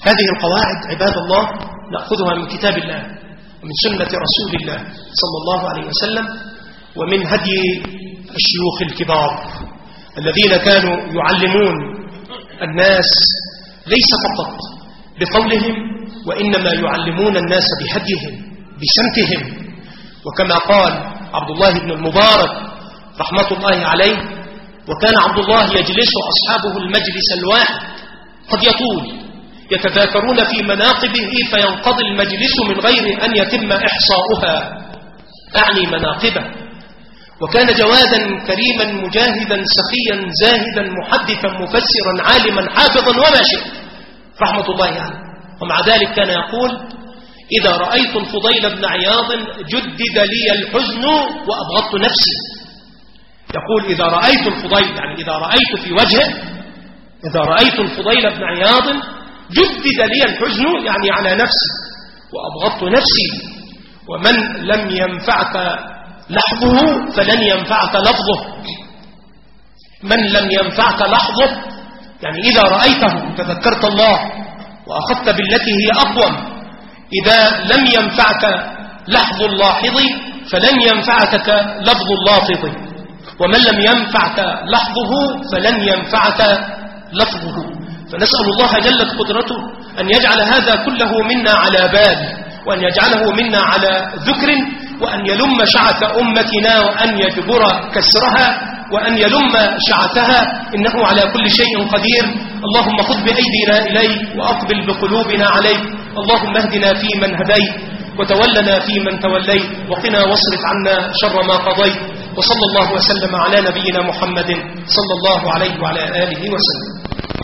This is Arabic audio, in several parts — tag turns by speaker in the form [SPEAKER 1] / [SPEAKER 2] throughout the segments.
[SPEAKER 1] هذه القواعد عباد الله نأخذها من كتاب الله ومن سنة رسول الله صلى الله عليه وسلم ومن هدي الشيوخ الكبار الذين كانوا يعلمون الناس ليس فقط بقولهم وإنما يعلمون الناس بهديهم بسمتهم. وكما قال عبد الله بن المبارك رحمة الله عليه: وكان عبد الله يجلس أصحابه المجلس الواحد قد يطول يتذاكرون في مناقبه فينقضي المجلس من غير أن يتم إحصاؤها، أعني مناقبه. وكان جوادا كريما مجاهدا سخيا زاهدا محدثا مفسرا عالما حافظا وما شئت رحمة الله عليه. ومع ذلك كان يقول: إذا رأيت الفضيل بن عياض جدد لي الحزن وأبغضت نفسي. يقول: إذا رأيت الفضيل، يعني إذا رأيت في وجهه، إذا رأيت الفضيل بن عياض جدد لي الحزن، يعني على نفسي، وأبغضت نفسي. ومن لم ينفعك لحظه فلن ينفعك لفظه. من لم ينفعك لحظه يعني إذا رأيته تذكرت الله وأخذت بالتي هي أقوم. إذا لم ينفعك لحظ اللاحظ فلن ينفعك لفظ اللافظ. ومن لم ينفعك لحظه فلن ينفعك لفظه. فنسأل الله جلت قدرته أن يجعل هذا كله منا على بال، وأن يجعله منا على ذكر، وأن يلم شعث أمتنا وأن يجبر كسرها وأن يلم شعثها، إنه على كل شيء قدير. اللهم خذ بأيدينا إليك وأقبل بقلوبنا عليك. اللهم اهدنا فيمن هديت وتولنا فيمن توليت وقنا واصرف عنا شر ما قضيت. وصلى الله وسلم على نبينا محمد صلى الله عليه وعلى آله وسلم.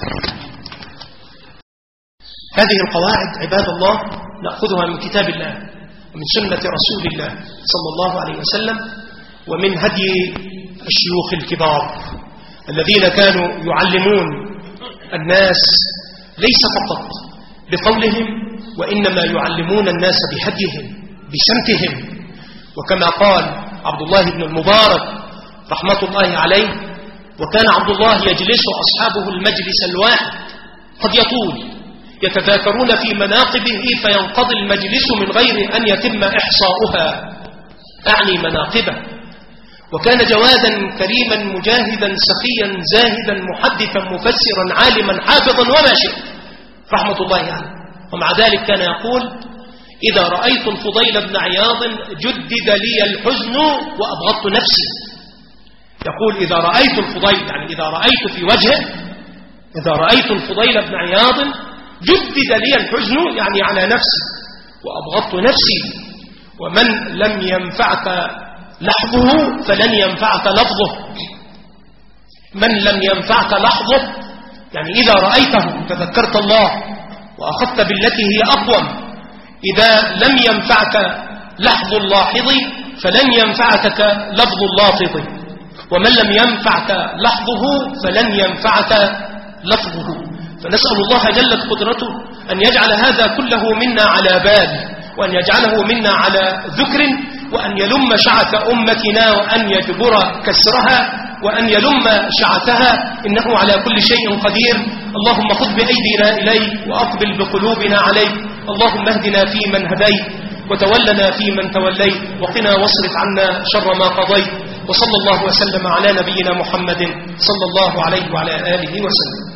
[SPEAKER 1] هذه القواعد عباد الله نأخذها من كتاب الله ومن سنة رسول الله صلى الله عليه وسلم ومن هدي الشيوخ الكبار الذين كانوا يعلمون الناس ليس فقط بقولهم وإنما يعلمون الناس بهديهم بسمتهم. وكما قال عبد الله بن المبارك رحمة الله عليه: وكان عبد الله يجلس أصحابه المجلس الواحد قد يطول يتذاكرون في مناقبه فينقضي المجلس من غير أن يتم إحصاؤها، أعني مناقبه. وكان جوادا كريما مجاهدا سخيا زاهدا محدثا مفسرا عالما حافظا وما شئت رحمة الله عليه. ومع ذلك كان يقول: إذا رأيت الفضيل بن عياض جدد لي الحزن وأبغضت نفسي. يقول: إذا رأيت الفضيل، يعني إذا رأيت في وجهه، إذا رأيت الفضيل بن عياض جدد لي الحزن، يعني على نفسي، وأبغضت نفسي. ومن لم ينفعك لحظه فلن ينفعك لفظه. من لم ينفعك لحظه يعني إذا رأيته تذكرت الله وأخذت بالتي هي أقوم. إذا لم ينفعك لحظ اللاحظ فلن ينفعك لفظ اللافظ. ومن لم ينفعك لحظه فلن ينفعك لفظه. فنسأل الله جلت قدرته أن يجعل هذا كله منا على بال، وأن يجعله منا على ذكر، وأن يلم شعث أمتنا وأن يجبر كسرها وأن يلم شعثها، إنه على كل شيء قدير. اللهم خذ بأيدينا إليك وأقبل بقلوبنا عليك. اللهم اهدنا فيمن هديت وتولنا فيمن توليت وقنا واصرف عنا شر ما قضيت. وصلى الله وسلم على نبينا محمد صلى الله عليه وعلى آله وسلم.